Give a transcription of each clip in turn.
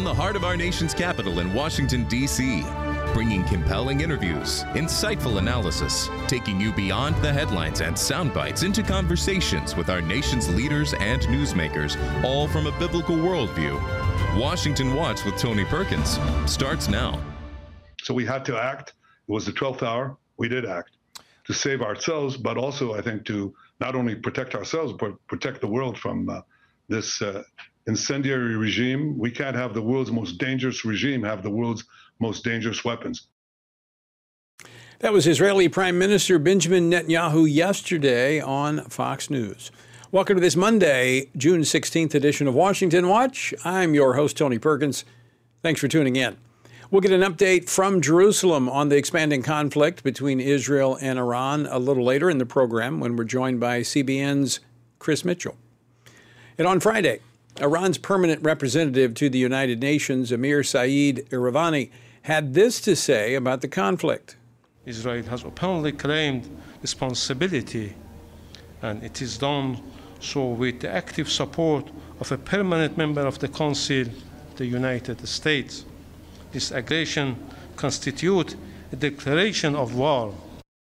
from the heart of our nation's capital in Washington, D.C., bringing compelling interviews, insightful analysis, taking you beyond the headlines and sound bites into conversations with our nation's leaders and newsmakers, all from a biblical worldview. Washington Watch with Tony Perkins starts now. So we had to act. It was the 12th hour. We did act to save ourselves, but also, I think, to not only protect ourselves, but protect the world from this incendiary regime. We can't have the world's most dangerous regime have the world's most dangerous weapons. That was Israeli Prime Minister Benjamin Netanyahu yesterday on Fox News. Welcome to this Monday, June 16th edition of Washington Watch. I'm your host, Tony Perkins. Thanks for tuning in. We'll get an update from Jerusalem on the expanding conflict between Israel and Iran a little later in the program when we're joined by CBN's Chris Mitchell. And on Friday, Iran's permanent representative to the United Nations, Amir Saeed Iravani, had this to say about the conflict. Israel has openly claimed responsibility, and it is done so with the active support of a permanent member of the Council, the United States. This aggression constitutes a declaration of war.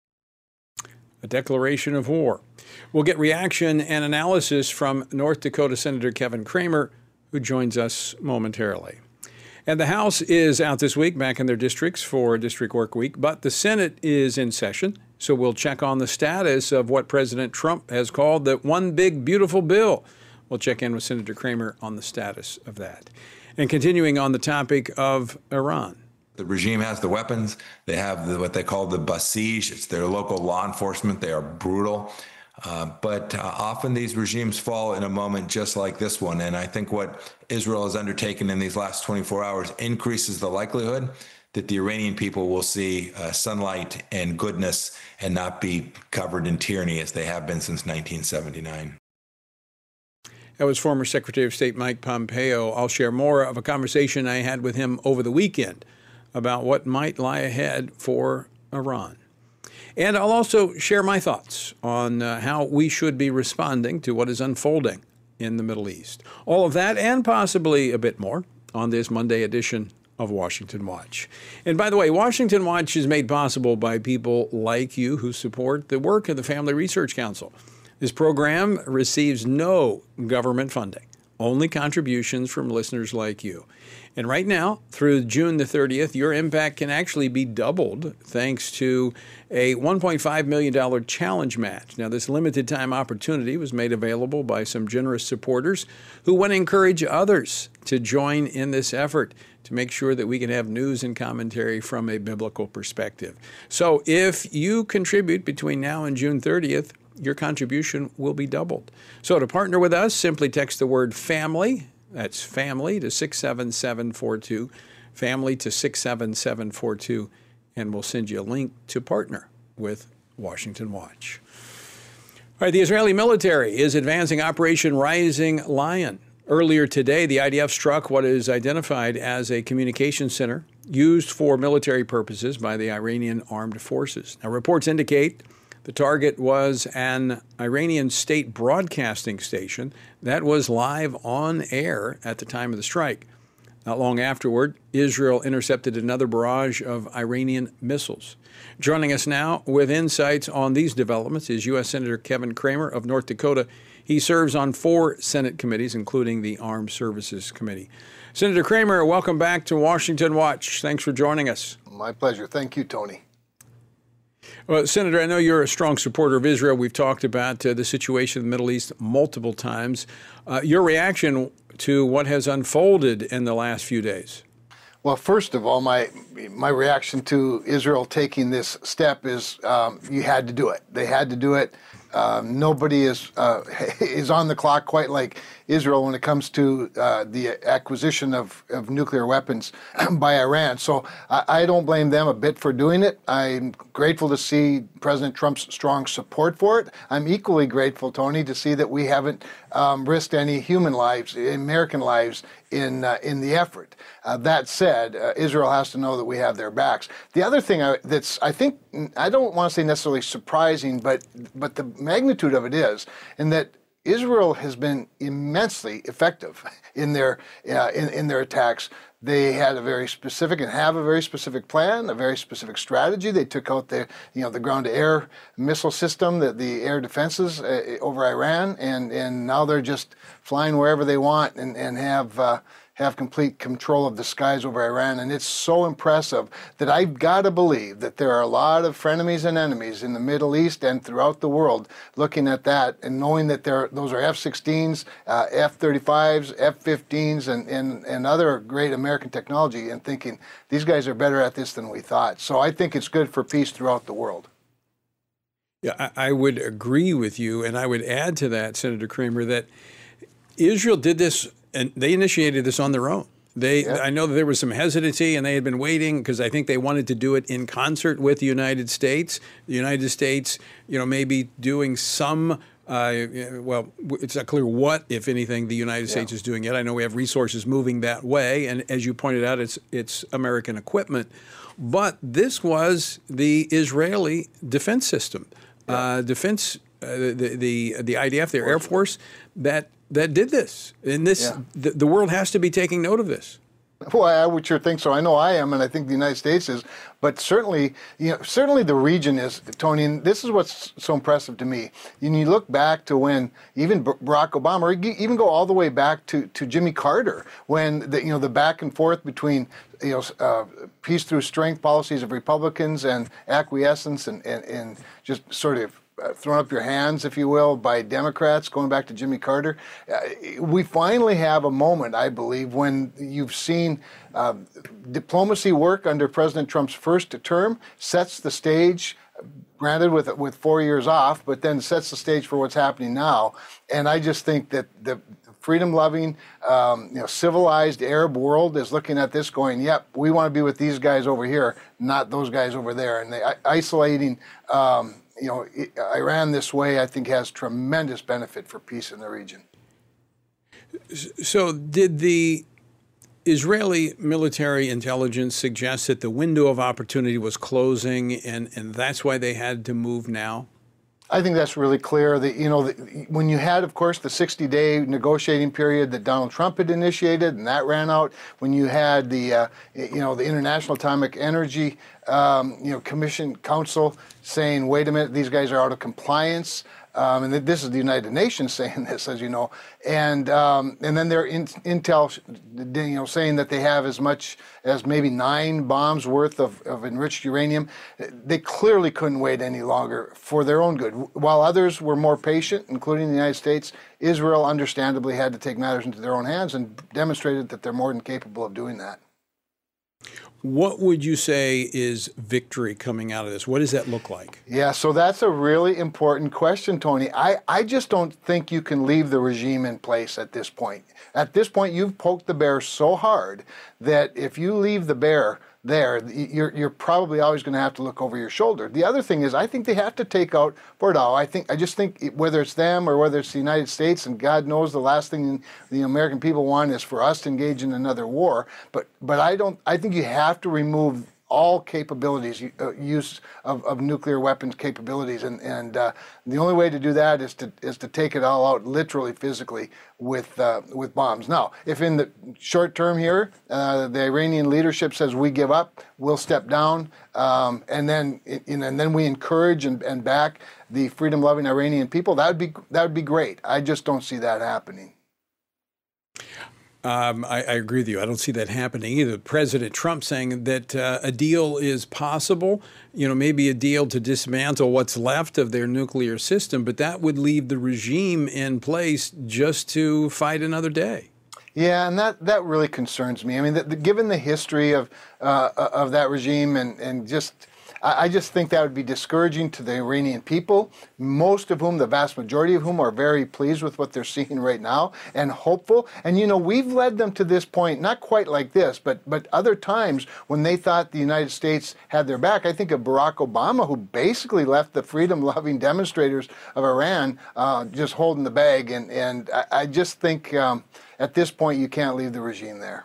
A declaration of war. We'll get reaction and analysis from North Dakota Senator Kevin Cramer, who joins us momentarily. And the House is out this week, back in their districts for District Work Week, but the Senate is in session, so we'll check on the status of what President Trump has called the one big beautiful bill. We'll check in with Senator Cramer on the status of that. And continuing on the topic of Iran. The regime has the weapons. They have what they call the Basij. It's their local law enforcement. They are brutal. But often these regimes fall in a moment just like this one. And I think what Israel has undertaken in these last 24 hours increases the likelihood that the Iranian people will see sunlight and goodness and not be covered in tyranny as they have been since 1979. That was former Secretary of State Mike Pompeo. I'll share more of a conversation I had with him over the weekend about what might lie ahead for Iran. And I'll also share my thoughts on how we should be responding to what is unfolding in the Middle East. All of that and possibly a bit more on this Monday edition of Washington Watch. And by the way, Washington Watch is made possible by people like you who support the work of the Family Research Council. This program receives no government funding, only contributions from listeners like you. And right now, through June the 30th, your impact can actually be doubled thanks to a $1.5 million challenge match. Now, this limited time opportunity was made available by some generous supporters who want to encourage others to join in this effort to make sure that we can have news and commentary from a biblical perspective. So if you contribute between now and June 30th, your contribution will be doubled. So to partner with us, simply text the word family. That's family to 67742, family to 67742, and we'll send you a link to partner with Washington Watch. All right, the Israeli military is advancing Operation Rising Lion. Earlier today, the IDF struck what is identified as a communication center used for military purposes by the Iranian armed forces. Now, reports indicate the target was an Iranian state broadcasting station that was live on air at the time of the strike. Not long afterward, Israel intercepted another barrage of Iranian missiles. Joining us now with insights on these developments is U.S. Senator Kevin Cramer of North Dakota. He serves on 4 Senate committees, including the Armed Services Committee. Senator Cramer, welcome back to Washington Watch. Thanks for joining us. My pleasure. Thank you, Tony. Well, Senator, I know you're a strong supporter of Israel. We've talked about the situation in the Middle East multiple times. Your reaction to what has unfolded in the last few days? Well, first of all, my reaction to Israel taking this step is you had to do it. They had to do it. Nobody is on the clock quite like Israel when it comes to the acquisition of nuclear weapons by Iran. So I don't blame them a bit for doing it. I'm grateful to see President Trump's strong support for it. I'm equally grateful, Tony, to see that we haven't risked any human lives, American lives, in the effort. That said, Israel has to know that we have their backs. The other thing that's, I think, I don't want to say necessarily surprising, but the magnitude of it is in that Israel has been immensely effective in their attacks. They had a very specific and have a very specific plan, a very specific strategy. They took out the ground-to-air missile system, the air defenses over Iran, and now they're just flying wherever they want and have complete control of the skies over Iran. And it's so impressive that I've got to believe that there are a lot of frenemies and enemies in the Middle East and throughout the world looking at that and knowing that those are F-16s, F-35s, F-15s, and other great American technology, and thinking these guys are better at this than we thought. So I think it's good for peace throughout the world. Yeah, I would agree with you, and I would add to that, Senator Kramer, that Israel did this, and they initiated this on their own. I know that there was some hesitancy, and they had been waiting because I think they wanted to do it in concert with the United States. The United States, maybe doing some. Well, it's not clear what, if anything, the United States is doing yet. I know we have resources moving that way, and as you pointed out, it's American equipment. But this was the Israeli defense system, the IDF, their Air Force, that did this. And the world has to be taking note of this. Well, I would sure think so. I know I am, and I think the United States is. But certainly the region is, Tony. And this is what's so impressive to me. And you look back to when even Barack Obama, or even go all the way back to Jimmy Carter, when the back and forth between peace through strength policies of Republicans and acquiescence and just sort of thrown up your hands, if you will, by Democrats, going back to Jimmy Carter. We finally have a moment, I believe, when you've seen diplomacy work under President Trump's first term, sets the stage, granted with 4 years off, but then sets the stage for what's happening now. And I just think that the freedom-loving, civilized Arab world is looking at this going, yep, we want to be with these guys over here, not those guys over there. And isolating Iran this way, I think, has tremendous benefit for peace in the region. So did the Israeli military intelligence suggest that the window of opportunity was closing and that's why they had to move now? I think that's really clear. When you had, of course, the 60-day negotiating period that Donald Trump had initiated, and that ran out. When you had the International Atomic Energy Commission Council saying, "Wait a minute, these guys are out of compliance." And this is the United Nations saying this, as you know, and then their intel, saying that they have as much as maybe 9 bombs worth of enriched uranium. They clearly couldn't wait any longer for their own good. While others were more patient, including the United States, Israel understandably had to take matters into their own hands and demonstrated that they're more than capable of doing that. What would you say is victory coming out of this? What does that look like? Yeah, so that's a really important question, Tony. I just don't think you can leave the regime in place at this point. At this point, you've poked the bear so hard that if you leave the bear there, you're probably always going to have to look over your shoulder. The other thing is, I think they have to take out Bordeaux. I just think whether it's them or whether it's the United States, and God knows the last thing the American people want is for us to engage in another war. But I think you have to remove all capabilities, use of nuclear weapons capabilities, and the only way to do that is to take it all out, literally, physically, with bombs. Now, if in the short term here, the Iranian leadership says we give up, we'll step down, and then we encourage and back the freedom-loving Iranian people, that would be great. I just don't see that happening. I agree with you. I don't see that happening either. President Trump saying that a deal is possible, maybe a deal to dismantle what's left of their nuclear system, but that would leave the regime in place just to fight another day. Yeah, and that really concerns me. I mean, given the history of that regime and just... I just think that would be discouraging to the Iranian people, most of whom, the vast majority of whom, are very pleased with what they're seeing right now and hopeful. And, we've led them to this point, not quite like this, but other times when they thought the United States had their back. I think of Barack Obama, who basically left the freedom-loving demonstrators of Iran just holding the bag. And I just think at this point you can't leave the regime there.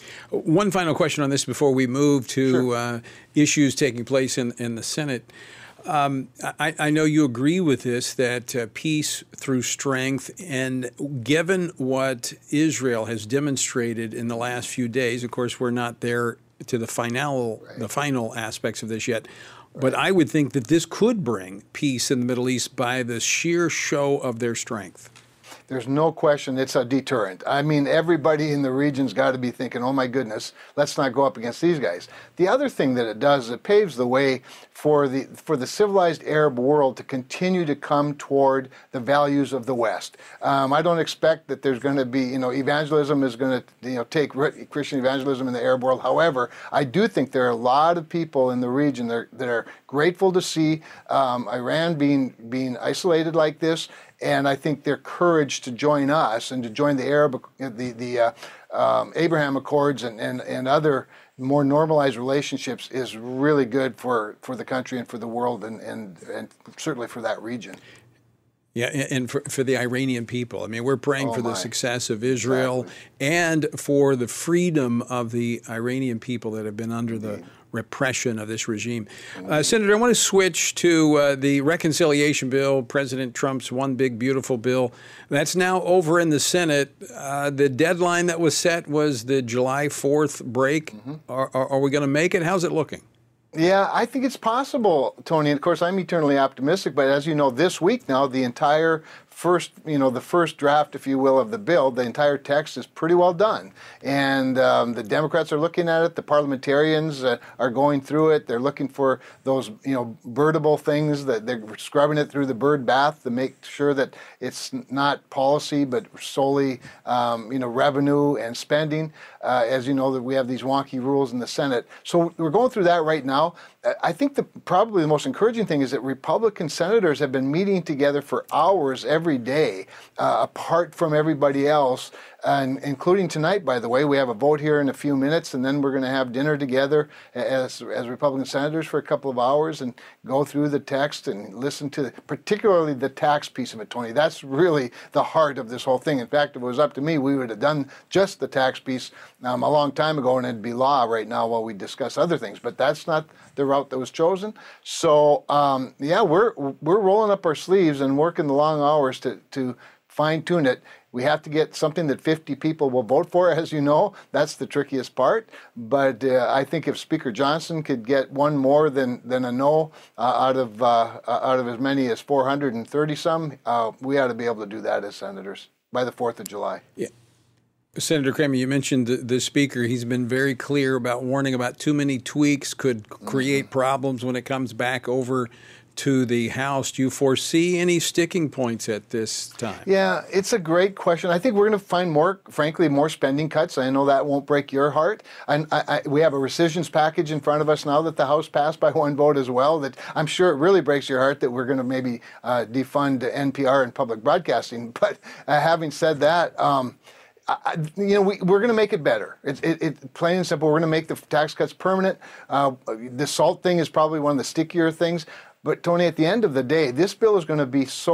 One final question on this before we move to issues taking place in the Senate. I know you agree with this, that peace through strength, and given what Israel has demonstrated in the last few days, of course, we're not there to the final aspects of this yet, but I would think that this could bring peace in the Middle East by the sheer show of their strength. There's no question it's a deterrent. I mean, everybody in the region's got to be thinking, oh my goodness, let's not go up against these guys. The other thing that it does, it paves the way for the civilized Arab world to continue to come toward the values of the West. I don't expect that there's going to be, evangelism is going to, take Christian evangelism in the Arab world. However, I do think there are a lot of people in the region that are grateful to see Iran being isolated like this. And I think their courage to join us and to join the Abraham Accords and other more normalized relationships is really good for the country and for the world and certainly for that region. Yeah, and for the Iranian people. I mean, we're praying for the success of Israel and for the freedom of the Iranian people that have been under the repression of this regime. Senator, I want to switch to the reconciliation bill, President Trump's one big, beautiful bill. That's now over in the Senate. The deadline that was set was the July 4th break. Are we going to make it? How's it looking? Yeah, I think it's possible, Tony. And of course, I'm eternally optimistic. But as you know, this week now, the entire the first draft, if you will, of the bill, the entire text is pretty well done. And the Democrats are looking at it. The parliamentarians are going through it. They're looking for those, birdable things, that they're scrubbing it through the bird bath to make sure that it's not policy, but solely, revenue and spending. As you know, that we have these wonky rules in the Senate. So we're going through that right now. I think probably the most encouraging thing is that Republican senators have been meeting together for hours every day, apart from everybody else, and including tonight, by the way. We have a vote here in a few minutes, and then we're going to have dinner together as Republican senators for a couple of hours and go through the text and listen to particularly the tax piece of it, Tony. That's really the heart of this whole thing. In fact, if it was up to me, we would have done just the tax piece a long time ago, and it'd be law right now while we discuss other things. But that's not the route that was chosen. So we're rolling up our sleeves and working the long hours to fine-tune it. We have to get something that 50 people will vote for, as you know. That's the trickiest part. But I think if Speaker Johnson could get one more than a no out of as many as 430 some, we ought to be able to do that as senators by the 4th of July. Yeah. Senator Kramer, you mentioned the Speaker. He's been very clear about warning about too many tweaks could create problems when it comes back over to the House. Do you foresee any sticking points at this time? Yeah, it's a great question. I think we're going to find more spending cuts. I know that won't break your heart. We have a rescissions package in front of us now that the House passed by one vote as well, that I'm sure it really breaks your heart that we're going to maybe defund NPR and public broadcasting. But having said that, we're going to make it better. It's plain and simple. We're going to make the tax cuts permanent. The SALT thing is probably one of the stickier things. But Tony, at the end of the day, this bill is going to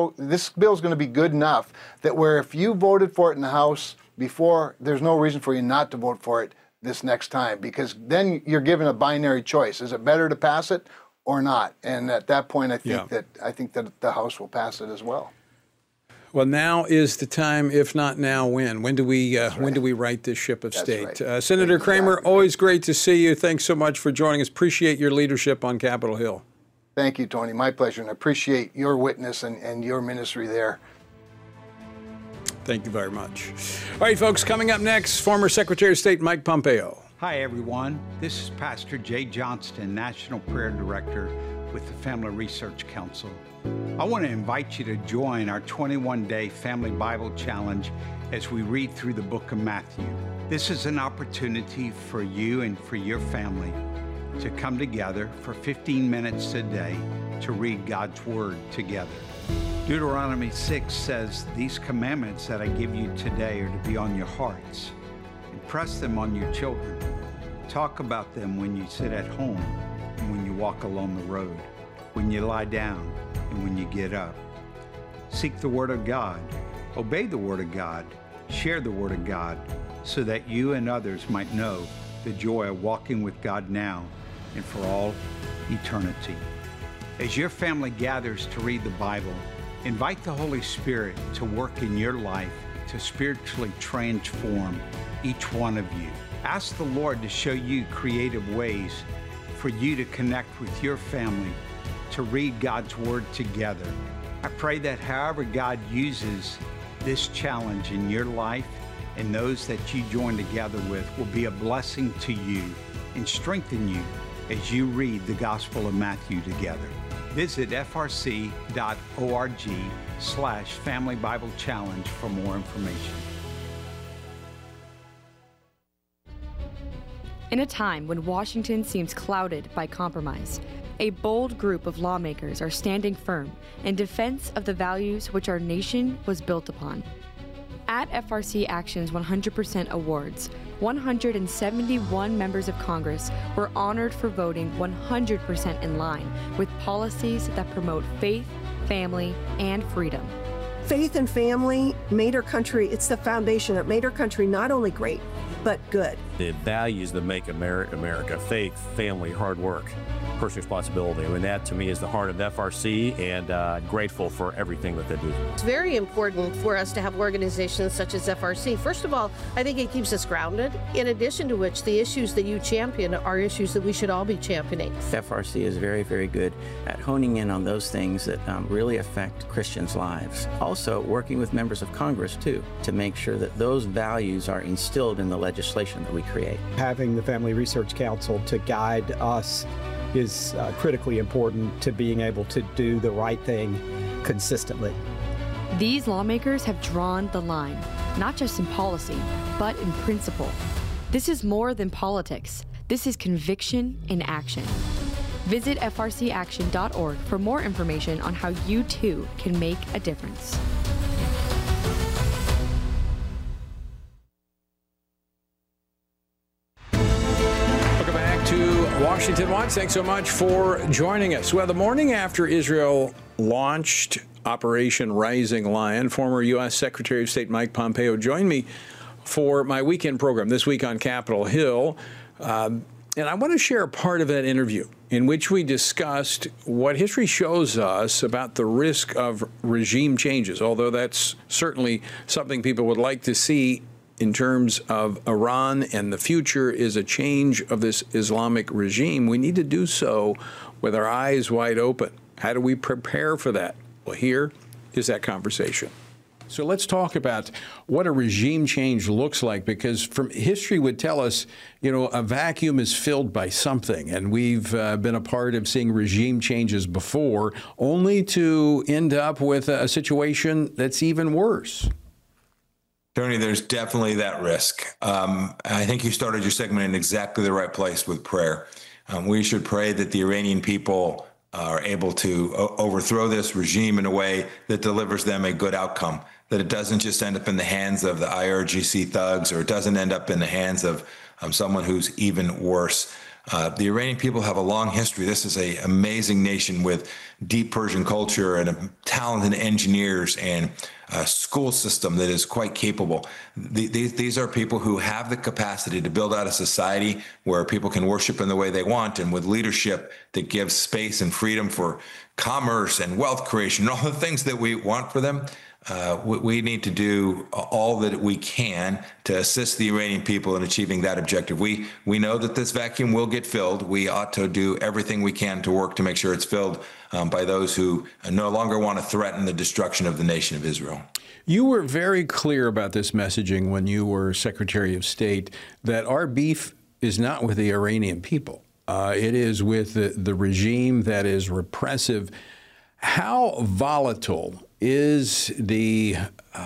be good enough that where if you voted for it in the House before, there's no reason for you not to vote for it this next time, because then you're given a binary choice. Is it better to pass it or not? And at that point, I think that the House will pass it as well. Well, now is the time. If not now, when? When do we right this ship of state? Right. Senator Kramer, always great to see you. Thanks so much for joining us. Appreciate your leadership on Capitol Hill. Thank you, Tony. My pleasure, and I appreciate your witness and your ministry there. Thank you very much. All right, folks, coming up next, former Secretary of State Mike Pompeo. Hi, everyone. This is Pastor Jay Johnston, National Prayer Director with the Family Research Council. I want to invite you to join our 21-day Family Bible Challenge as we read through the book of Matthew. This is an opportunity for you and for your family to come together for 15 minutes a day to read God's Word together. Deuteronomy 6 says, "These commandments that I give you today are to be on your hearts. Impress them on your children. Talk about them when you sit at home and when you walk along the road, when you lie down and when you get up. Seek the Word of God, obey the Word of God, share the Word of God, so that you and others might know the joy of walking with God now and for all eternity." As your family gathers to read the Bible, invite the Holy Spirit to work in your life to spiritually transform each one of you. Ask the Lord to show you creative ways for you to connect with your family to read God's Word together. I pray that however God uses this challenge in your life and those that you join together with will be a blessing to you and strengthen you as you read the Gospel of Matthew together. Visit frc.org/Family Bible Challenge for more information. In a time when Washington seems clouded by compromise, a bold group of lawmakers are standing firm in defense of the values which our nation was built upon. At FRC Action's 100% Awards, 171 members of Congress were honored for voting 100% in line with policies that promote faith, family, and freedom. Faith and family made our country, it's the foundation that made our country not only great, but good. The values that make America, faith, family, hard work, personal responsibility. I mean, that to me is the heart of FRC, and grateful for everything that they do. It's very important for us to have organizations such as FRC. First of all, I think it keeps us grounded. In addition to which, the issues that you champion are issues that we should all be championing. FRC is very, very good at honing in on those things that really affect Christians' lives. Also, working with members of Congress, too, to make sure that those values are instilled in the legislation that we create. Having the Family Research Council to guide us is critically important to being able to do the right thing consistently. These lawmakers have drawn the line, not just in policy, but in principle. This is more than politics. This is conviction in action. Visit frcaction.org for more information on how you too can make a difference. Washington Watch, thanks so much for joining us. Well, the morning after Israel launched Operation Rising Lion, former U.S. Secretary of State Mike Pompeo joined me for my weekend program this week on Capitol Hill. And I want to share a part of that interview in which we discussed what history shows us about the risk of regime changes, although that's certainly something people would like to see in terms of Iran and the future is a change of this Islamic regime. We need to do so with our eyes wide open. How do we prepare for that? Well, here is that conversation. So let's talk about what a regime change looks like, because from history would tell us, you know, a vacuum is filled by something. And we've been a part of seeing regime changes before, only to end up with a situation that's even worse. Tony, there's definitely that risk. I think you started your segment in exactly the right place with prayer. We should pray that the Iranian people are able to overthrow this regime in a way that delivers them a good outcome, that it doesn't just end up in the hands of the IRGC thugs, or it doesn't end up in the hands of someone who's even worse. The Iranian people have a long history. This is an amazing nation with deep Persian culture and talented engineers and a school system that is quite capable. These are people who have the capacity to build out a society where people can worship in the way they want, and with leadership that gives space and freedom for commerce and wealth creation and all the things that we want for them. We need to do all that we can to assist the Iranian people in achieving that objective. We know that this vacuum will get filled. We ought to do everything we can to work to make sure it's filled by those who no longer want to threaten the destruction of the nation of Israel. You were very clear about this messaging when you were Secretary of State, that our beef is not with the Iranian people. It is with the regime that is repressive. How volatile is the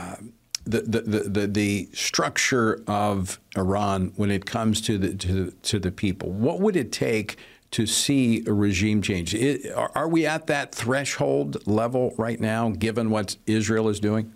structure of Iran when it comes to the people? What would it take to see a regime change? Are we at that threshold level right now, given what Israel is doing?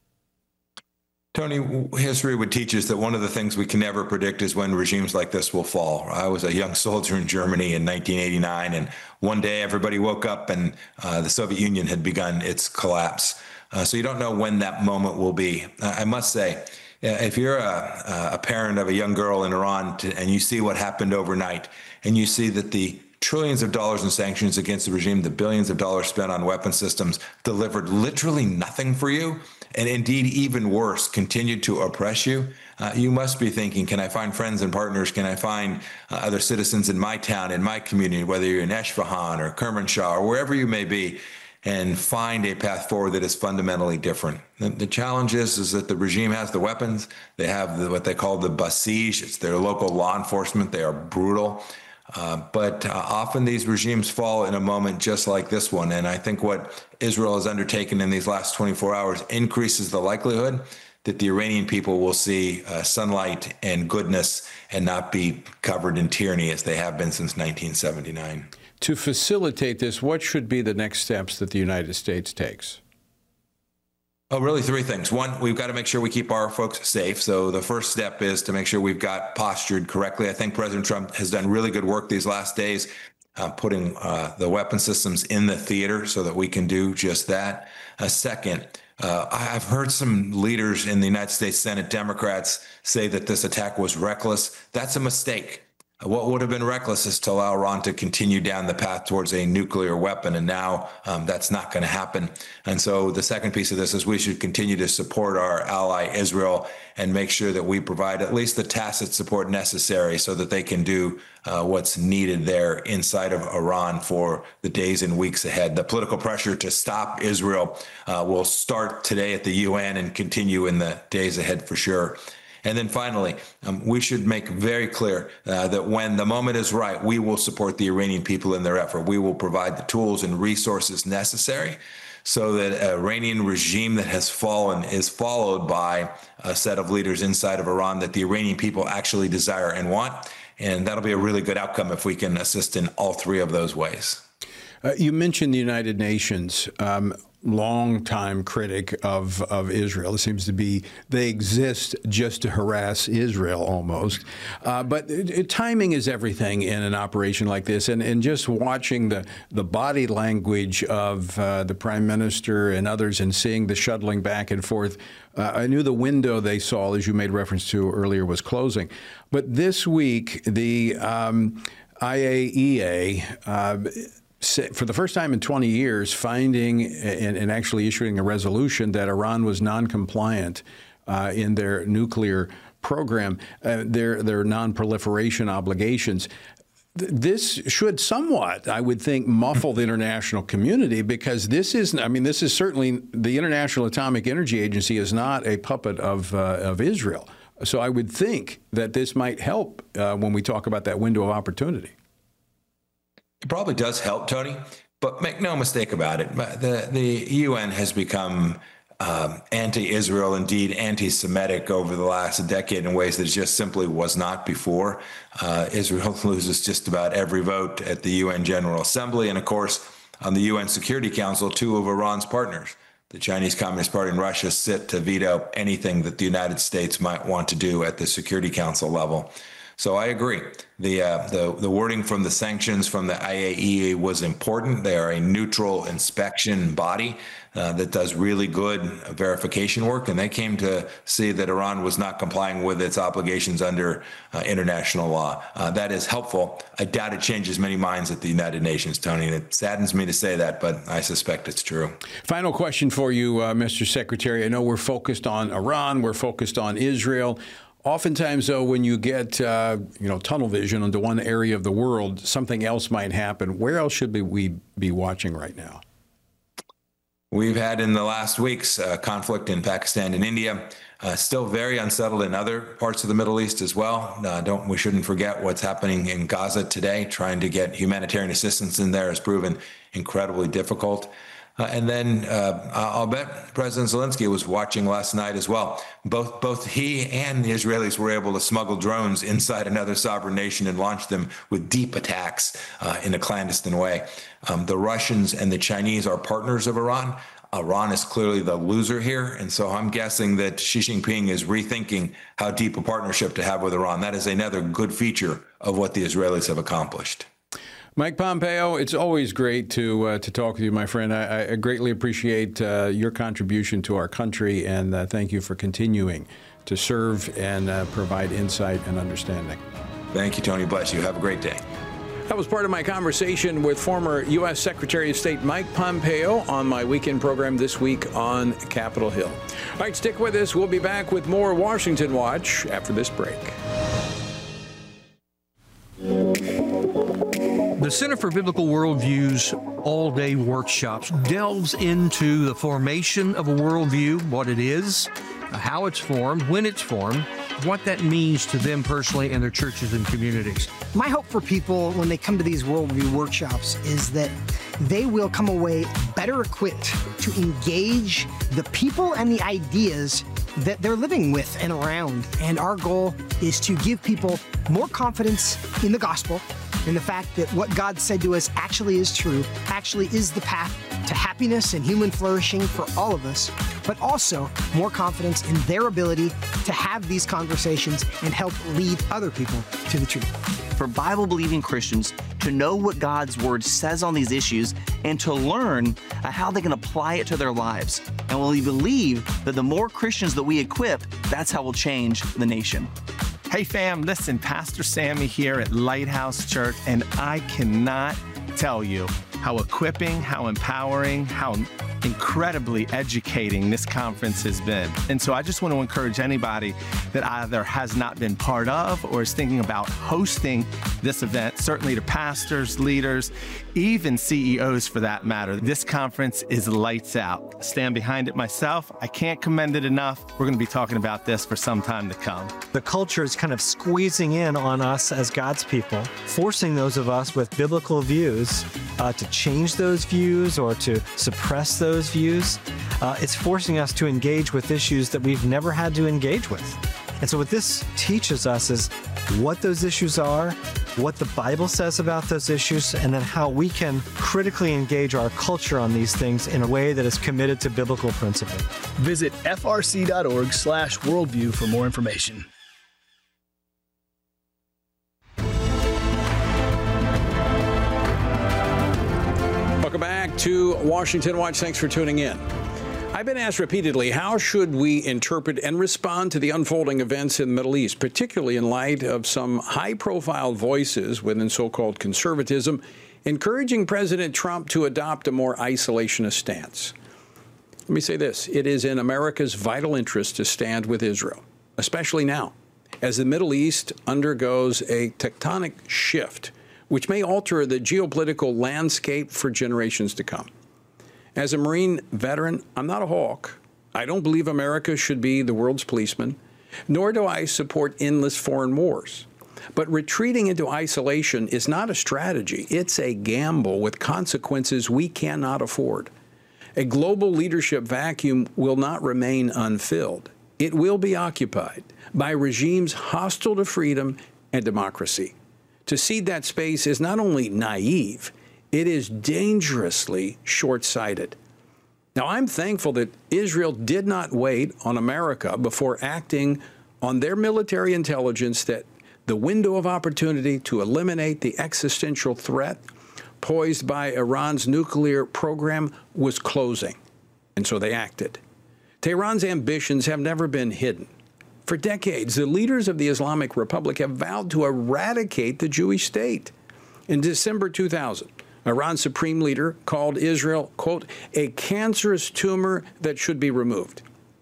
Tony, history would teach us that one of the things we can never predict is when regimes like this will fall. I was a young soldier in Germany in 1989, and one day everybody woke up and the Soviet Union had begun its collapse. So you don't know when that moment will be. I must say, if you're a parent of a young girl in Iran and you see what happened overnight, and you see that the trillions of dollars in sanctions against the regime, the billions of dollars spent on weapon systems, delivered literally nothing for you, and indeed, even worse, continued to oppress you, you must be thinking, can I find friends and partners? Can I find other citizens in my town, in my community, whether you're in Esfahan or Kermanshah or wherever you may be, and find a path forward that is fundamentally different. The challenge is that the regime has the weapons. They have what they call the Basij. It's their local law enforcement. They are brutal. But often these regimes fall in a moment just like this one. And I think what Israel has undertaken in these last 24 hours increases the likelihood that the Iranian people will see sunlight and goodness and not be covered in tyranny as they have been since 1979. To facilitate this, what should be the next steps that the United States takes? Oh, really three things. One, we've got to make sure we keep our folks safe. So the first step is to make sure we've got postured correctly. I think President Trump has done really good work these last days, putting the weapon systems in the theater so that we can do just that. Second, I've heard some leaders in the United States Senate, Democrats, say that this attack was reckless. That's a mistake. What would have been reckless is to allow Iran to continue down the path towards a nuclear weapon, and now that's not going to happen. And so the second piece of this is we should continue to support our ally Israel and make sure that we provide at least the tacit support necessary so that they can do what's needed there inside of Iran for the days and weeks ahead. The political pressure to stop Israel will start today at the UN and continue in the days ahead for sure. And then finally, we should make very clear that when the moment is right, we will support the Iranian people in their effort. We will provide the tools and resources necessary so that an Iranian regime that has fallen is followed by a set of leaders inside of Iran that the Iranian people actually desire and want. And that'll be a really good outcome if we can assist in all three of those ways. You mentioned the United Nations. Longtime critic of Israel. It seems to be they exist just to harass Israel almost. But timing is everything in an operation like this. And just watching the body language of the Prime Minister and others and seeing the shuttling back and forth, I knew the window they saw, as you made reference to earlier, was closing. But this week, the IAEA for the first time in 20 years, finding and actually issuing a resolution that Iran was non-compliant in their nuclear program, their non-proliferation obligations. This should somewhat, I would think, muffle the international community, because this is certainly the International Atomic Energy Agency is not a puppet of Israel. So I would think that this might help when we talk about that window of opportunity. It probably does help, Tony, but make no mistake about it. The UN has become anti-Israel, indeed anti-Semitic over the last decade in ways that it just simply was not before. Israel loses just about every vote at the UN General Assembly. And of course, on the UN Security Council, two of Iran's partners, the Chinese Communist Party and Russia, sit to veto anything that the United States might want to do at the Security Council level. So I agree. The wording from the sanctions from the IAEA was important. They are a neutral inspection body that does really good verification work, and they came to see that Iran was not complying with its obligations under international law. That is helpful. I doubt it changes many minds at the United Nations, Tony, and it saddens me to say that, but I suspect it's true. Final question for you, Mr. Secretary. I know we're focused on Iran, we're focused on Israel. Oftentimes, though, when you get tunnel vision into one area of the world, something else might happen. Where else should we be watching right now? We've had in the last weeks conflict in Pakistan and India, still very unsettled in other parts of the Middle East as well. We shouldn't forget what's happening in Gaza today. Trying to get humanitarian assistance in there has proven incredibly difficult. And then I'll bet President Zelensky was watching last night as well. Both he and the Israelis were able to smuggle drones inside another sovereign nation and launch them with deep attacks in a clandestine way. The Russians and the Chinese are partners of Iran. Iran is clearly the loser here. And so I'm guessing that Xi Jinping is rethinking how deep a partnership to have with Iran. That is another good feature of what the Israelis have accomplished. Mike Pompeo, it's always great to talk with you, my friend. I greatly appreciate your contribution to our country, and thank you for continuing to serve and provide insight and understanding. Thank you, Tony. Bless you. Have a great day. That was part of my conversation with former U.S. Secretary of State Mike Pompeo on my weekend program this week on Capitol Hill. All right, stick with us. We'll be back with more Washington Watch after this break. The Center for Biblical Worldview's all-day workshops delves into the formation of a worldview, what it is, how it's formed, when it's formed, what that means to them personally and their churches and communities. My hope for people when they come to these worldview workshops is that they will come away better equipped to engage the people and the ideas that they're living with and around. And our goal is to give people more confidence in the gospel, in the fact that what God said to us actually is true, actually is the path to happiness and human flourishing for all of us, but also more confidence in their ability to have these conversations and help lead other people to the truth. For Bible-believing Christians to know what God's Word says on these issues and to learn how they can apply it to their lives. And we believe that the more Christians that we equip, that's how we'll change the nation. Hey fam, listen, Pastor Sammy here at Lighthouse Church, and I cannot tell you how equipping, how empowering, how incredibly educating this conference has been. And so I just want to encourage anybody that either has not been part of or is thinking about hosting this event, certainly to pastors, leaders, even CEOs for that matter. This conference is lights out. I stand behind it myself. I can't commend it enough. We're going to be talking about this for some time to come. The culture is kind of squeezing in on us as God's people, forcing those of us with biblical views to change those views or to suppress those views. It's forcing us to engage with issues that we've never had to engage with. And so what this teaches us is what those issues are, what the Bible says about those issues, and then how we can critically engage our culture on these things in a way that is committed to biblical principle. Visit frc.org/worldview for more information. Welcome back to Washington Watch. Thanks for tuning in. I've been asked repeatedly, how should we interpret and respond to the unfolding events in the Middle East, particularly in light of some high-profile voices within so-called conservatism encouraging President Trump to adopt a more isolationist stance? Let me say this. It is in America's vital interest to stand with Israel, especially now, as the Middle East undergoes a tectonic shift, which may alter the geopolitical landscape for generations to come. As a Marine veteran, I'm not a hawk. I don't believe America should be the world's policeman, nor do I support endless foreign wars. But retreating into isolation is not a strategy. It's a gamble with consequences we cannot afford. A global leadership vacuum will not remain unfilled. It will be occupied by regimes hostile to freedom and democracy. To cede that space is not only naive, it is dangerously short-sighted. Now, I'm thankful that Israel did not wait on America before acting on their military intelligence that the window of opportunity to eliminate the existential threat posed by Iran's nuclear program was closing, and so they acted. Tehran's ambitions have never been hidden. For decades, the leaders of the Islamic Republic have vowed to eradicate the Jewish state. In December 2000, Iran's supreme leader called Israel, quote, a cancerous tumor that should be removed.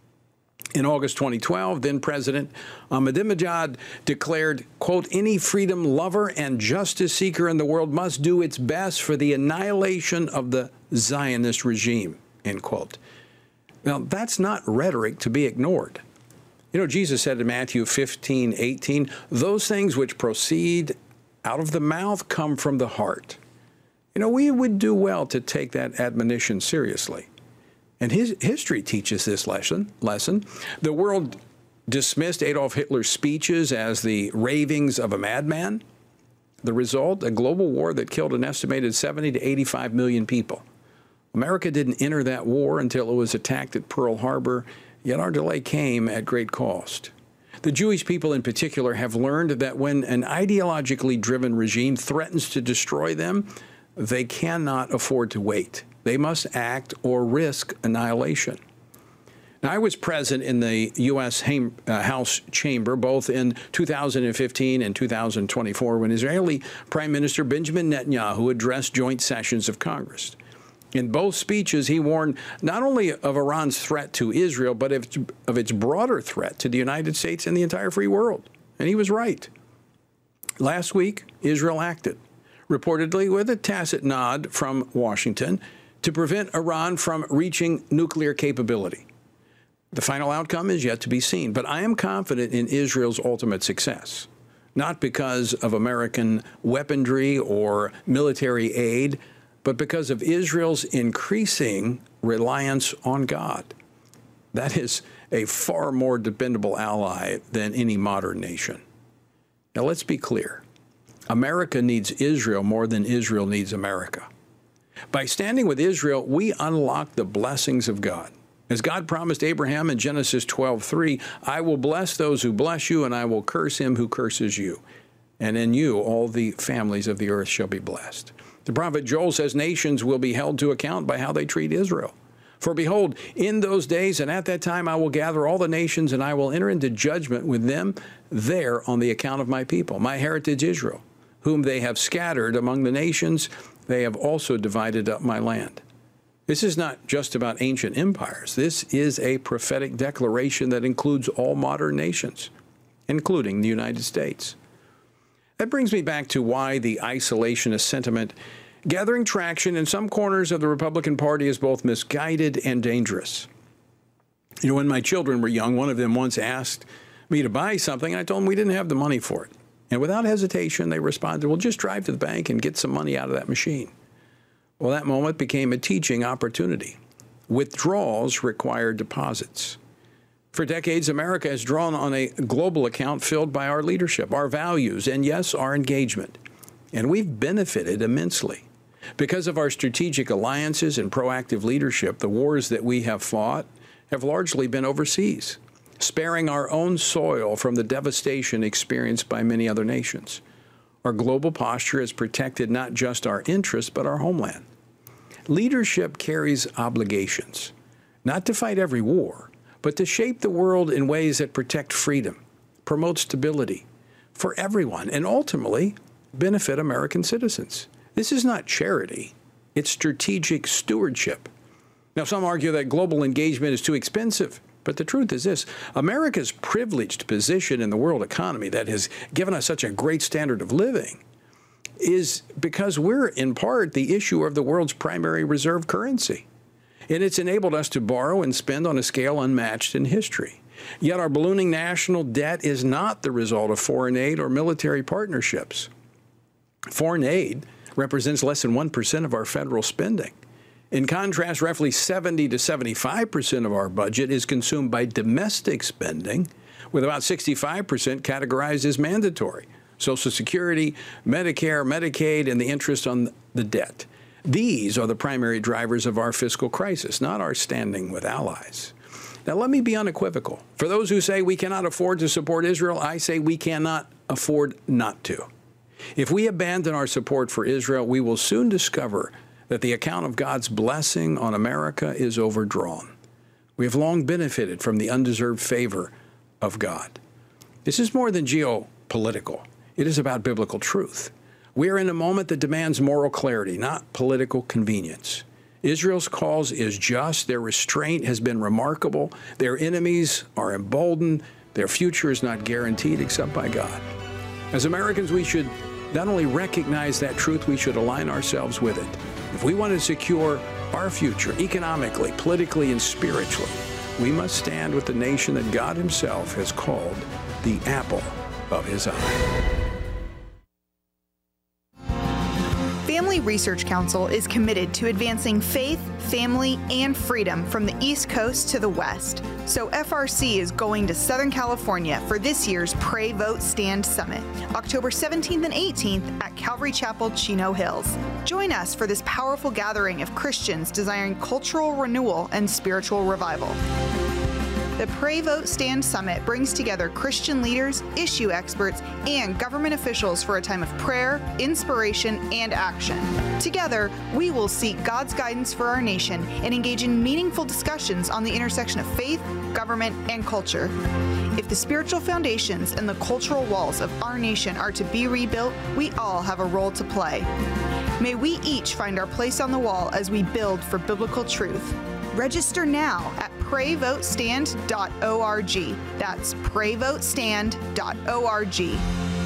In August 2012, then President Ahmadinejad declared, quote, any freedom lover and justice seeker in the world must do its best for the annihilation of the Zionist regime, end quote. Now, that's not rhetoric to be ignored. You know, Jesus said in Matthew 15:18, those things which proceed out of the mouth come from the heart. You know, we would do well to take that admonition seriously. And history teaches this lesson. The world dismissed Adolf Hitler's speeches as the ravings of a madman. The result, a global war that killed an estimated 70 to 85 million people. America didn't enter that war until it was attacked at Pearl Harbor, yet our delay came at great cost. The Jewish people in particular have learned that when an ideologically driven regime threatens to destroy them, they cannot afford to wait. They must act or risk annihilation. Now, I was present in the U.S. House chamber both in 2015 and 2024 when Israeli Prime Minister Benjamin Netanyahu addressed joint sessions of Congress. In both speeches, he warned not only of Iran's threat to Israel, but of its broader threat to the United States and the entire free world. And he was right. Last week, Israel acted, reportedly with a tacit nod from Washington, to prevent Iran from reaching nuclear capability. The final outcome is yet to be seen, but I am confident in Israel's ultimate success, not because of American weaponry or military aid, but because of Israel's increasing reliance on God. That is a far more dependable ally than any modern nation. Now, let's be clear. America needs Israel more than Israel needs America. By standing with Israel, we unlock the blessings of God. As God promised Abraham in Genesis 12:3, I will bless those who bless you, and I will curse him who curses you. And in you all the families of the earth shall be blessed. The prophet Joel says nations will be held to account by how they treat Israel. For behold, in those days and at that time I will gather all the nations, and I will enter into judgment with them there on the account of my people, my heritage Israel, whom they have scattered among the nations. They have also divided up my land. This is not just about ancient empires. This is a prophetic declaration that includes all modern nations, including the United States. That brings me back to why the isolationist sentiment gathering traction in some corners of the Republican Party is both misguided and dangerous. You know, when my children were young, one of them once asked me to buy something, and I told them we didn't have the money for it. And without hesitation, they responded, well, just drive to the bank and get some money out of that machine. Well, that moment became a teaching opportunity. Withdrawals require deposits. For decades, America has drawn on a global account filled by our leadership, our values, and yes, our engagement. And we've benefited immensely. Because of our strategic alliances and proactive leadership, the wars that we have fought have largely been overseas, sparing our own soil from the devastation experienced by many other nations. Our global posture has protected not just our interests, but our homeland. Leadership carries obligations, not to fight every war, but to shape the world in ways that protect freedom, promote stability for everyone, and ultimately benefit American citizens. This is not charity, it's strategic stewardship. Now, some argue that global engagement is too expensive, but the truth is this: America's privileged position in the world economy that has given us such a great standard of living is because we're, in part, the issuer of the world's primary reserve currency. And it's enabled us to borrow and spend on a scale unmatched in history. Yet our ballooning national debt is not the result of foreign aid or military partnerships. Foreign aid represents less than 1% of our federal spending. In contrast, roughly 70 to 75% of our budget is consumed by domestic spending, with about 65% categorized as mandatory: Social Security, Medicare, Medicaid, and the interest on the debt. These are the primary drivers of our fiscal crisis, not our standing with allies. Now, let me be unequivocal. For those who say we cannot afford to support Israel, I say we cannot afford not to. If we abandon our support for Israel, we will soon discover that the account of God's blessing on America is overdrawn. We have long benefited from the undeserved favor of God. This is more than geopolitical. It is about biblical truth. We are in a moment that demands moral clarity, not political convenience. Israel's cause is just. Their restraint has been remarkable. Their enemies are emboldened. Their future is not guaranteed except by God. As Americans, we should not only recognize that truth, we should align ourselves with it. If we want to secure our future economically, politically, and spiritually, we must stand with the nation that God himself has called the apple of his eye. Family Research Council is committed to advancing faith, family, and freedom from the East Coast to the West. So FRC is going to Southern California for this year's Pray, Vote, Stand Summit, October 17th and 18th at Calvary Chapel, Chino Hills. Join us for this powerful gathering of Christians desiring cultural renewal and spiritual revival. The Pray, Vote, Stand Summit brings together Christian leaders, issue experts, and government officials for a time of prayer, inspiration, and action. Together, we will seek God's guidance for our nation and engage in meaningful discussions on the intersection of faith, government, and culture. If the spiritual foundations and the cultural walls of our nation are to be rebuilt, we all have a role to play. May we each find our place on the wall as we build for biblical truth. Register now at PrayVoteStand.org. That's PrayVoteStand.org.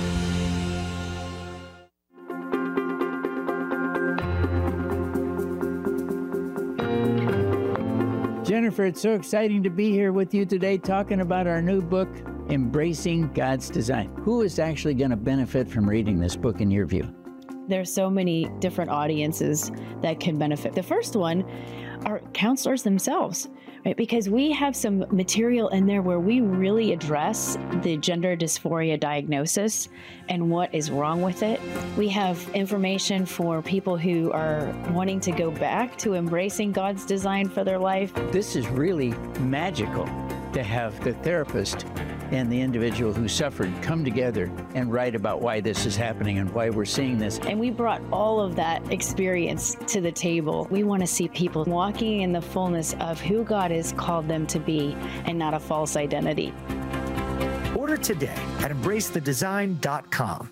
Jennifer, it's so exciting to be here with you today talking about our new book, Embracing God's Design. Who is actually going to benefit from reading this book in your view? There's so many different audiences that can benefit. The first one are counselors themselves, right? Because we have some material in there where we really address the gender dysphoria diagnosis and what is wrong with it. We have information for people who are wanting to go back to embracing God's design for their life. This is really magical to have the therapist and the individual who suffered come together and write about why this is happening and why we're seeing this. And we brought all of that experience to the table. We want to see people walking in the fullness of who God has called them to be and not a false identity. Order today at embracethedesign.com.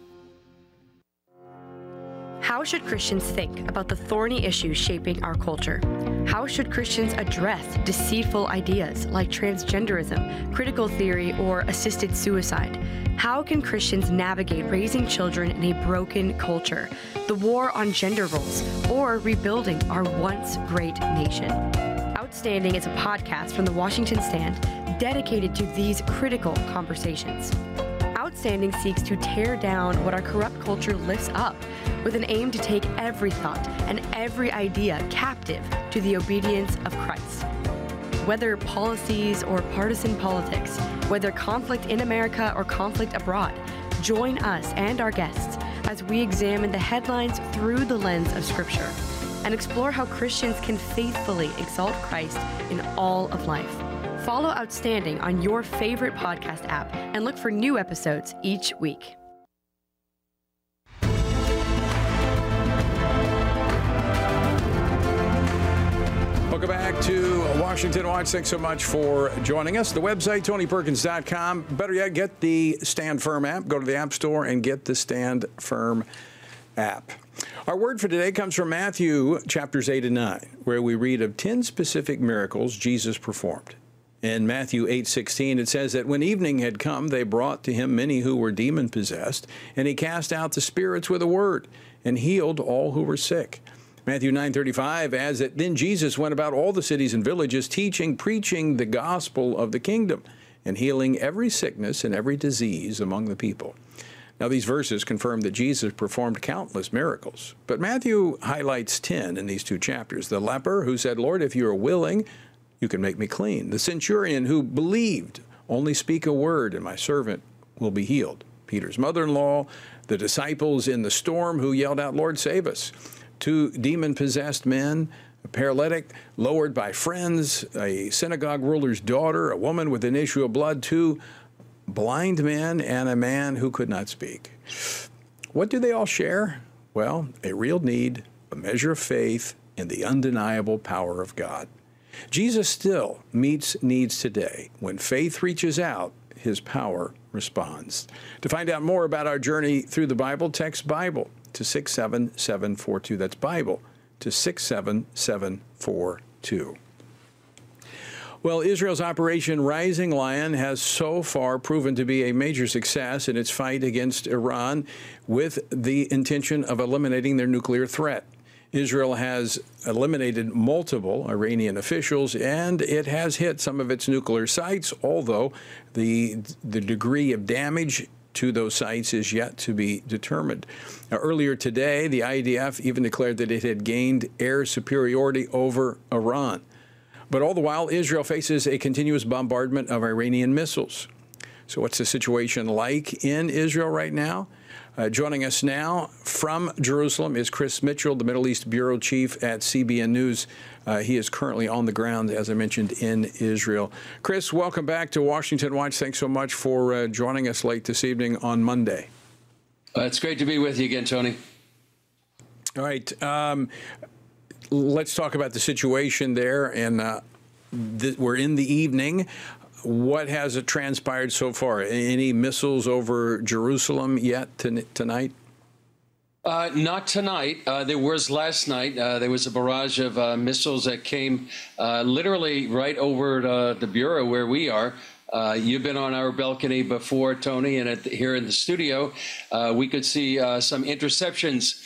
How should Christians think about the thorny issues shaping our culture? How should Christians address deceitful ideas like transgenderism, critical theory, or assisted suicide? How can Christians navigate raising children in a broken culture, the war on gender roles, or rebuilding our once great nation? Outstanding is a podcast from the Washington Stand dedicated to these critical conversations. Outstanding seeks to tear down what our corrupt culture lifts up with an aim to take every thought and every idea captive to the obedience of Christ. Whether policies or partisan politics, whether conflict in America or conflict abroad, join us and our guests as we examine the headlines through the lens of Scripture and explore how Christians can faithfully exalt Christ in all of life. Follow Outstanding on your favorite podcast app and look for new episodes each week. Welcome back to Washington Watch. Thanks so much for joining us. The website, TonyPerkins.com. Better yet, get the Stand Firm app. Go to the App Store and get the Stand Firm app. Our word for today comes from Matthew chapters 8 and 9, where we read of 10 specific miracles Jesus performed. In Matthew 8:16, it says that when evening had come, they brought to him many who were demon-possessed, and he cast out the spirits with a word and healed all who were sick. Matthew 9:35 adds that then Jesus went about all the cities and villages, teaching, preaching the gospel of the kingdom, and healing every sickness and every disease among the people. Now, these verses confirm that Jesus performed countless miracles, but Matthew highlights 10 in these two chapters. The leper who said, "Lord, if you are willing, you can make me clean." The centurion who believed, "Only speak a word and my servant will be healed." Peter's mother-in-law, the disciples in the storm who yelled out, "Lord, save us." 2 demon-possessed men, a paralytic lowered by friends, a synagogue ruler's daughter, a woman with an issue of blood, 2 blind men, and a man who could not speak. What do they all share? Well, a real need, a measure of faith, and the undeniable power of God. Jesus still meets needs today. When faith reaches out, his power responds. To find out more about our journey through the Bible, text Bible to 67742. That's Bible to 67742. Well, Israel's Operation Rising Lion has so far proven to be a major success in its fight against Iran with the intention of eliminating their nuclear threat. Israel has eliminated multiple Iranian officials, and it has hit some of its nuclear sites, although the degree of damage to those sites is yet to be determined. Now, earlier today, the IDF even declared that it had gained air superiority over Iran. But all the while, Israel faces a continuous bombardment of Iranian missiles. So what's the situation like in Israel right now? Joining us now from Jerusalem is Chris Mitchell, the Middle East Bureau Chief at CBN News. He is currently on the ground, as I mentioned, in Israel. Chris, welcome back to Washington Watch. Thanks so much for joining us late this evening on Monday. It's great to be with you again, Tony. All right. Let's talk about the situation there. And we're in the evening. What has it transpired so far? Any missiles over Jerusalem yet tonight? Not tonight. There was last night. There was a barrage of missiles that came literally right over the Bureau where we are. You've been on our balcony before, Tony, and here in the studio, we could see some interceptions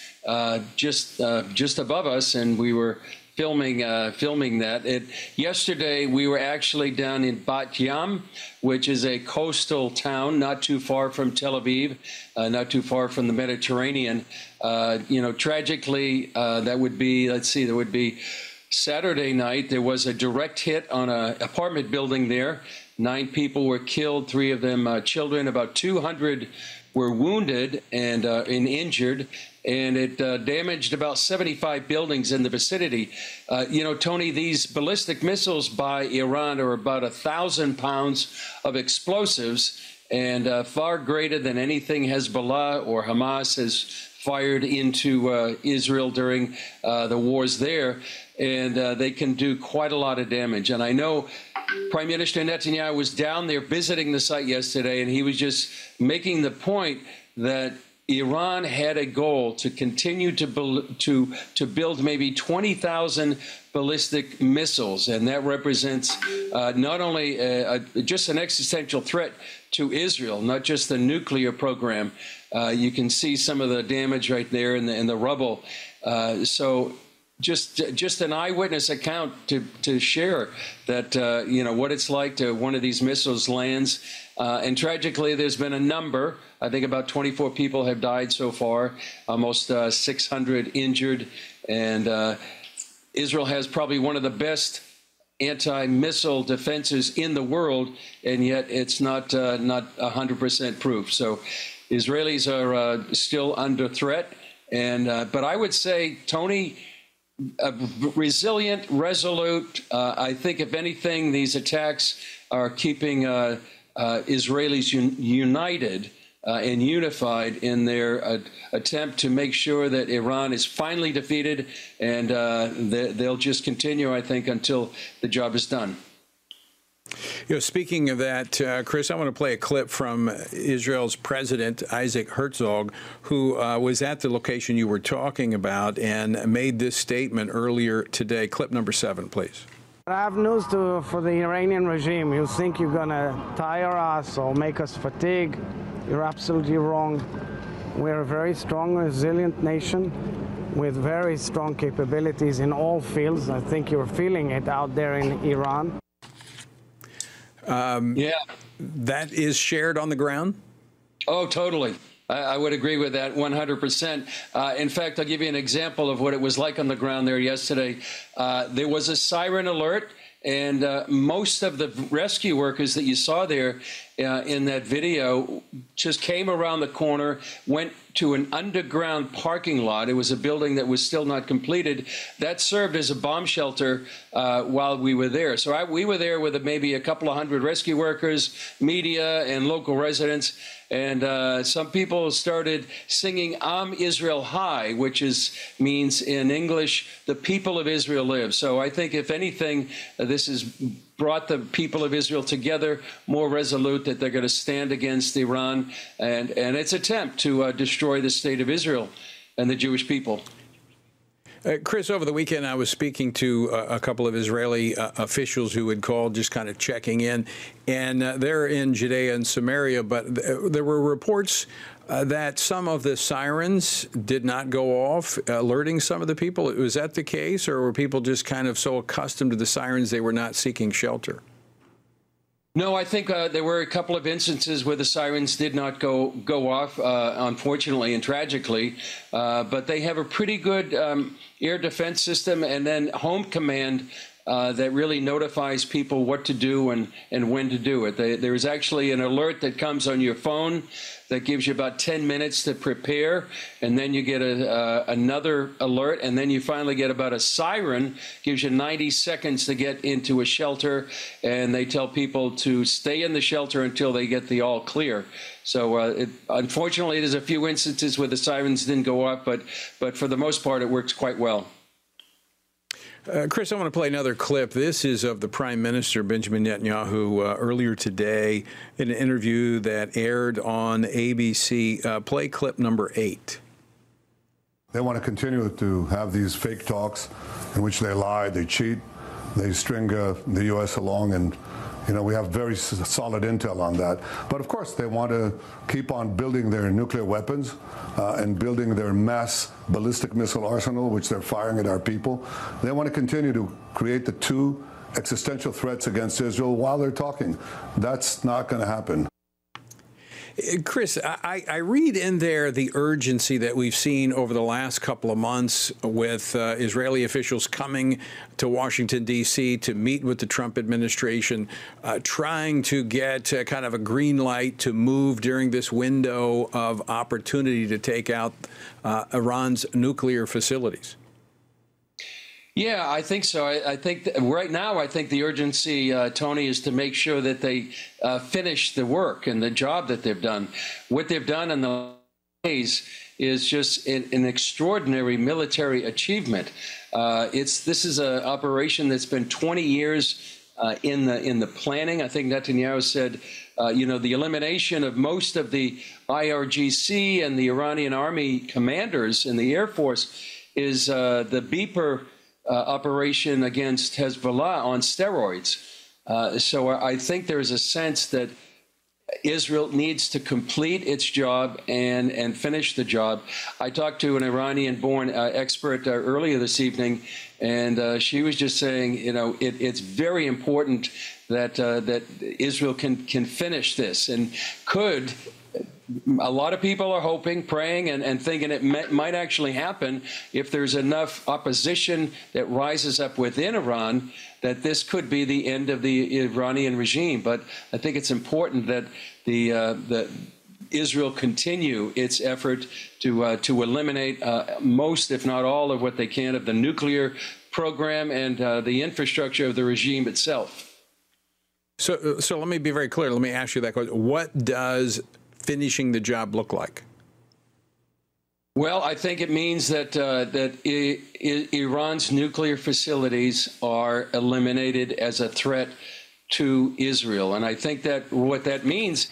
just above us, and we were filming that. Yesterday, we were actually down in Bat Yam, which is a coastal town not too far from Tel Aviv, not too far from the Mediterranean. Tragically, that would be, there would be Saturday night. There was a direct hit on an apartment building there. 9 people were killed, 3 of them children. About 200 were wounded and injured, and it damaged about 75 buildings in the vicinity. Tony, these ballistic missiles by Iran are about 1,000 pounds of explosives, and far greater than anything Hezbollah or Hamas has fired into Israel during the wars there. And they can do quite a lot of damage. And I know Prime Minister Netanyahu was down there visiting the site yesterday, and he was just making the point that Iran had a goal to continue to build maybe 20,000 ballistic missiles, and that represents not only just an existential threat to Israel, not just the nuclear program. You can see some of the damage right there in the rubble. So just an eyewitness account to share that, what it's like to one of these missiles lands. And tragically, there's been a number. I think about 24 people have died so far, almost 600 injured. And Israel has probably one of the best anti-missile defenses in the world, and yet it's not 100% proof. So Israelis are still under threat. And but I would say, Tony, resilient, resolute. I think, if anything, these attacks are keeping Israelis united and unified in their attempt to make sure that Iran is finally defeated, and they'll just continue, I think, until the job is done. Speaking of that, Chris, I want to play a clip from Israel's president, Isaac Herzog, who was at the location you were talking about and made this statement earlier today. Clip number 7, please. I have news for the Iranian regime. You think you're going to tire us or make us fatigue? You're absolutely wrong. We're a very strong, resilient nation with very strong capabilities in all fields. I think you're feeling it out there in Iran. That is shared on the ground? Oh, totally. I would agree with that 100%. In fact, I'll give you an example of what it was like on the ground there yesterday. There was a siren alert, and most of the rescue workers that you saw there in that video just came around the corner, went to an underground parking lot. It was a building that was still not completed. That served as a bomb shelter while we were there. So we were there with maybe a couple of hundred rescue workers, media, and local residents. And some people started singing Am Israel High, which means in English, the people of Israel live. So I think, if anything, this has brought the people of Israel together, more resolute that they're going to stand against Iran and its attempt to destroy the state of Israel and the Jewish people. Chris, over the weekend, I was speaking to a couple of Israeli officials who had called, just kind of checking in, and they're in Judea and Samaria, but there were reports that some of the sirens did not go off, alerting some of the people. Was that the case, or were people just kind of so accustomed to the sirens they were not seeking shelter? No, I think there were a couple of instances where the sirens did not go off, unfortunately and tragically, but they have a pretty good air defense system, and then Home Command that really notifies people what to do and when to do it. There is actually an alert that comes on your phone that gives you about 10 minutes to prepare, and then you get another alert, and then you finally get about a siren, gives you 90 seconds to get into a shelter, and they tell people to stay in the shelter until they get the all clear. So unfortunately, there's a few instances where the sirens didn't go off, but for the most part, it works quite well. Chris, I want to play another clip. This is of the Prime Minister, Benjamin Netanyahu, earlier today in an interview that aired on ABC. Play clip number 8. They want to continue to have these fake talks in which they lie, they cheat, they string the U.S. along, and we have very solid intel on that. But of course, they want to keep on building their nuclear weapons and building their mass ballistic missile arsenal, which they're firing at our people. They want to continue to create the 2 existential threats against Israel while they're talking. That's not going to happen. Chris, I read in there the urgency that we've seen over the last couple of months with Israeli officials coming to Washington, D.C. to meet with the Trump administration, trying to get kind of a green light to move during this window of opportunity to take out Iran's nuclear facilities. Yeah, I think so. I think right now, I think the urgency, Tony, is to make sure that they finish the work and the job that they've done. What they've done in the days is just an extraordinary military achievement. This is an operation that's been 20 years in the planning. I think Netanyahu said, the elimination of most of the IRGC and the Iranian army commanders in the Air Force is the beeper operation against Hezbollah on steroids. So I think there's a sense that Israel needs to complete its job and finish the job. I talked to an Iranian-born expert earlier this evening, and she was just saying, it's very important that that Israel can finish this, and could. A lot of people are hoping, praying, and thinking it might actually happen if there's enough opposition that rises up within Iran, that this could be the end of the Iranian regime. But I think it's important that that Israel continue its effort to eliminate most, if not all, of what they can of the nuclear program and the infrastructure of the regime itself. So let me be very clear. Let me ask you that question. What does finishing the job look like? Well, I think it means that Iran's nuclear facilities are eliminated as a threat to Israel. And I think that what that means,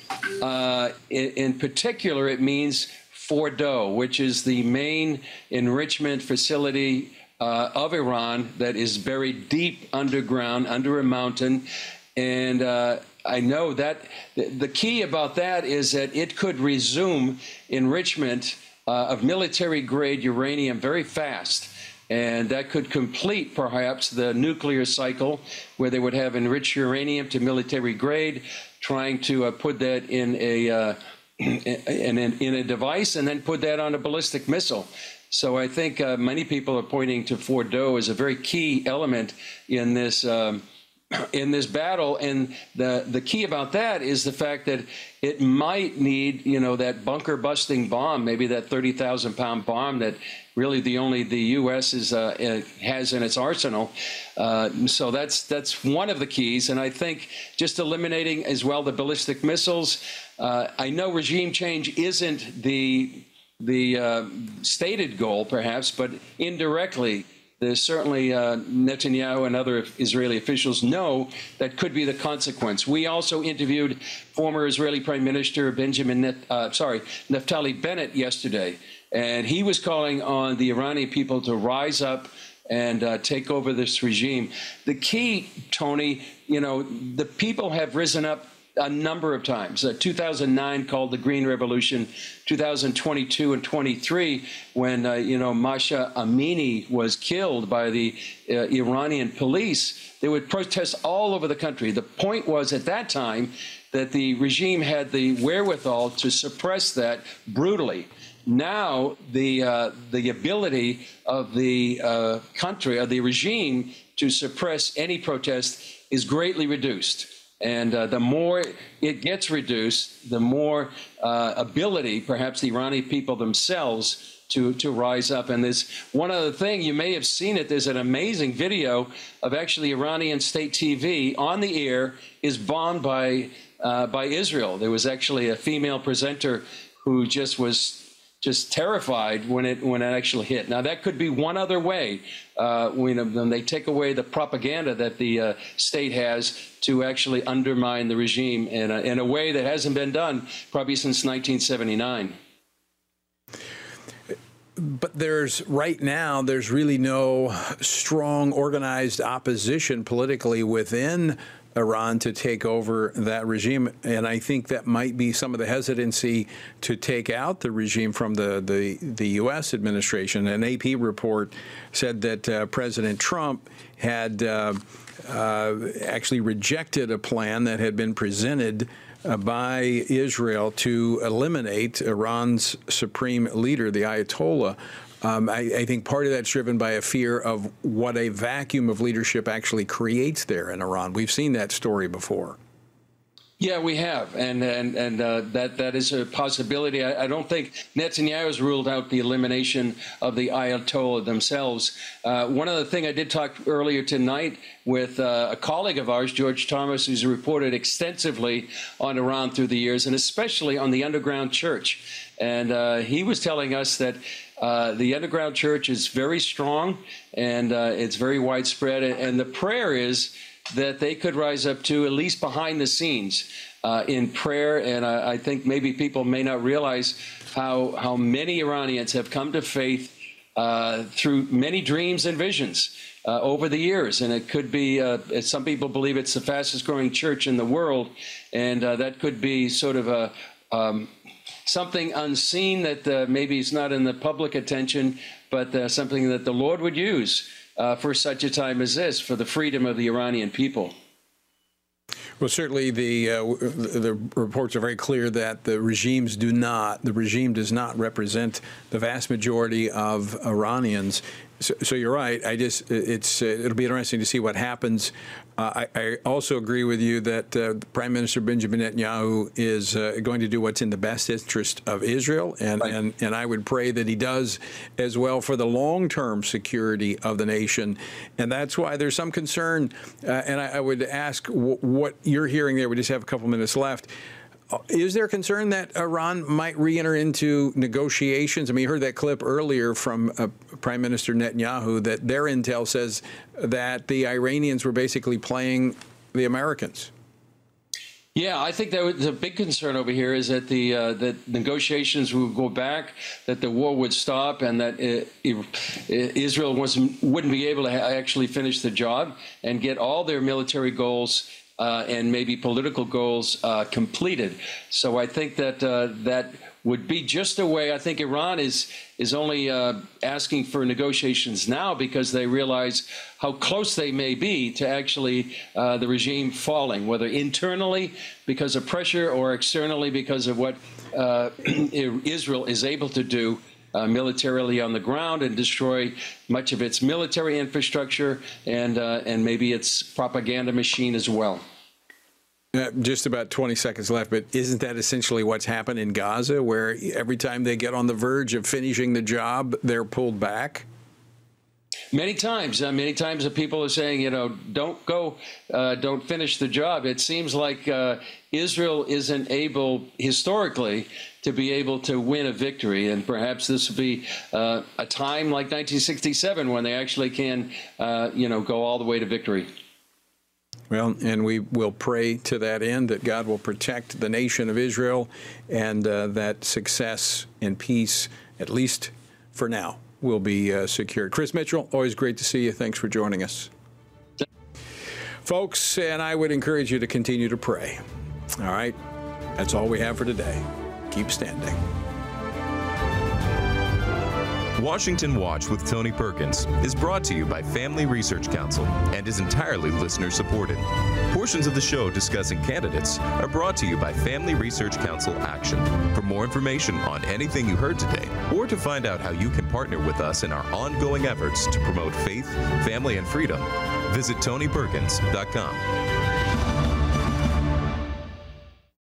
in particular, it means Fordow, which is the main enrichment facility of Iran that is buried deep underground, under a mountain. And I know that the key about that is that it could resume enrichment of military-grade uranium very fast. And that could complete, perhaps, the nuclear cycle where they would have enriched uranium to military grade, trying to put that in a device and then put that on a ballistic missile. So I think many people are pointing to Fordow as a very key element in this battle, and the key about that is the fact that it might need, that bunker-busting bomb, maybe that 30,000-pound bomb that really the U.S. has in its arsenal. So that's one of the keys, and I think just eliminating as well the ballistic missiles. I know regime change isn't the stated goal, perhaps, but indirectly, there's certainly Netanyahu and other Israeli officials know that could be the consequence. We also interviewed former Israeli Prime Minister Naftali Bennett yesterday, and he was calling on the Iranian people to rise up and take over this regime. The key, Tony, the people have risen up a number of times. 2009 called the Green Revolution, 2022 and 23 when Masha Amini was killed by the Iranian police. They would protest all over the country. The point was at that time that the regime had the wherewithal to suppress that brutally. Now the ability of the country, of the regime, to suppress any protest is greatly reduced. And the more it gets reduced, the more ability, perhaps the Iranian people themselves, to rise up. And there's one other thing, you may have seen it, there's an amazing video of actually Iranian state TV on the air is bombed by Israel. There was actually a female presenter who was terrified when it actually hit. Now that could be one other way when they take away the propaganda that the state has to actually undermine the regime in a way that hasn't been done probably since 1979. But right now, there's really no strong organized opposition politically within Iran to take over that regime. And I think that might be some of the hesitancy to take out the regime from the U.S. administration. An AP report said that President Trump had actually rejected a plan that had been presented by Israel to eliminate Iran's supreme leader, the Ayatollah. I think part of that's driven by a fear of what a vacuum of leadership actually creates there in Iran. We've seen that story before. Yeah, we have, and that is a possibility. I don't think Netanyahu has ruled out the elimination of the Ayatollah themselves. One other thing, I did talk earlier tonight with a colleague of ours, George Thomas, who's reported extensively on Iran through the years, and especially on the underground church. And he was telling us that the underground church is very strong and it's very widespread. And the prayer is that they could rise up to, at least behind the scenes, in prayer. And I think maybe people may not realize how many Iranians have come to faith through many dreams and visions over the years. And it could be, some people believe it's the fastest growing church in the world. And that could be sort of a something unseen that maybe is not in the public attention, but something that the Lord would use for such a time as this, for the freedom of the Iranian people. Well, certainly the reports are very clear that the regime does not represent the vast majority of Iranians. So you're right. It'll be interesting to see what happens. I also agree with you that Prime Minister Benjamin Netanyahu is going to do what's in the best interest of Israel, and I would pray that he does as well for the long-term security of the nation. And that's why there's some concern. And I would ask what you're hearing there. We just have a couple minutes left. Is there concern that Iran might re-enter into negotiations? I mean, you heard that clip earlier from Prime Minister Netanyahu that their intel says that the Iranians were basically playing the Americans. Yeah, I think that the big concern over here is that that negotiations would go back, that the war would stop, and that Israel wouldn't be able to actually finish the job and get all their military goals and maybe political goals completed. So I think that that would be just a way. I think Iran is only asking for negotiations now because they realize how close they may be to actually the regime falling, whether internally because of pressure or externally because of what Israel is able to do militarily on the ground and destroy much of its military infrastructure and maybe its propaganda machine as well. Just about 20 seconds left, but isn't that essentially what's happened in Gaza, where every time they get on the verge of finishing the job, they're pulled back? Many times the people are saying, don't go, don't finish the job. It seems like Israel isn't able, historically, to be able to win a victory. And perhaps this will be a time like 1967 when they actually can, go all the way to victory. Well, and we will pray to that end that God will protect the nation of Israel and that success and peace, at least for now, will be secured. Chris Mitchell, always great to see you. Thanks for joining us. Folks, and I would encourage you to continue to pray. All right? That's all we have for today. Keep standing. Washington Watch with Tony Perkins is brought to you by Family Research Council and is entirely listener-supported. Portions of the show discussing candidates are brought to you by Family Research Council Action. For more information on anything you heard today, or to find out how you can partner with us in our ongoing efforts to promote faith, family, and freedom, visit TonyPerkins.com.